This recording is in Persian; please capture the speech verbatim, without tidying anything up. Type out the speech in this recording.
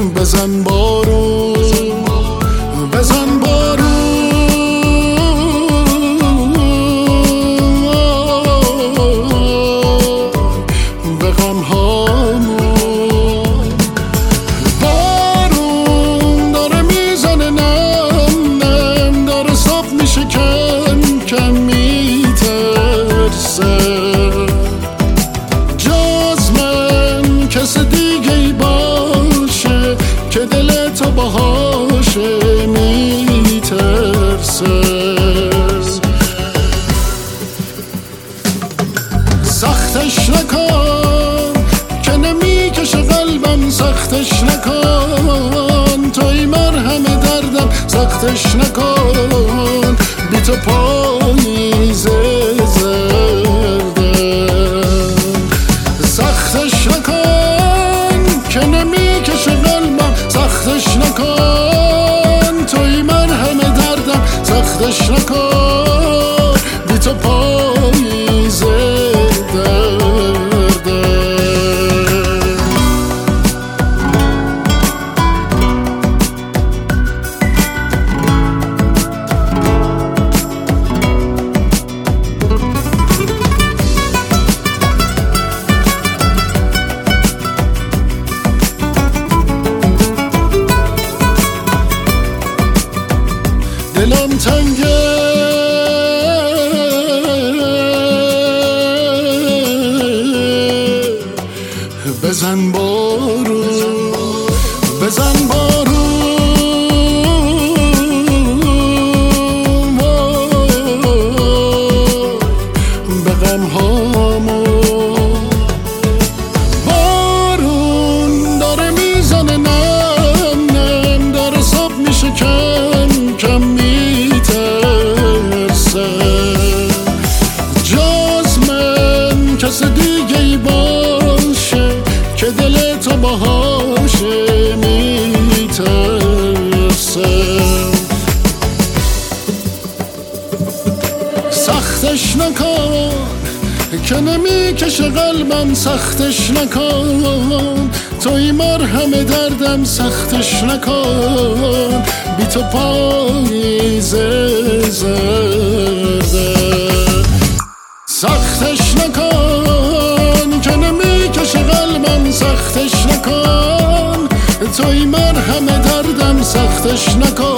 بزن بارون بزن بارون به غمهامون. بارون داره میزنه نم نم، داره صاف میشه کم کم میترسه. جز من کس دیگه ای باشه که دل تو باهاشه میترسه. سختش نکن که نمیکشه قلبم، سختش نکن توی مرهم دردم، سختش نکن بی تو پاییز زرده. سختش نکن که نمیکشه قلبم، سختش نکن توی مرهم دردم، سختش نکن بی تو پاییز درده. دلم تنگه بزن بارون بزن بارون به غمهامون. بارون داره میزنه نم نم، داره صاف میشه کم کم میترسه. جز من کس دیگه ای باشه که دل تو باهاشه میترسه. سختش نکن که نمیکشه قلبم، سختش نکن توی مرهم دردم، سختش نکن بی تو پاییز زرده. سختش نکن که نمیکشه قلبم، سختش نکن توی مرهم دردم، سختش نکن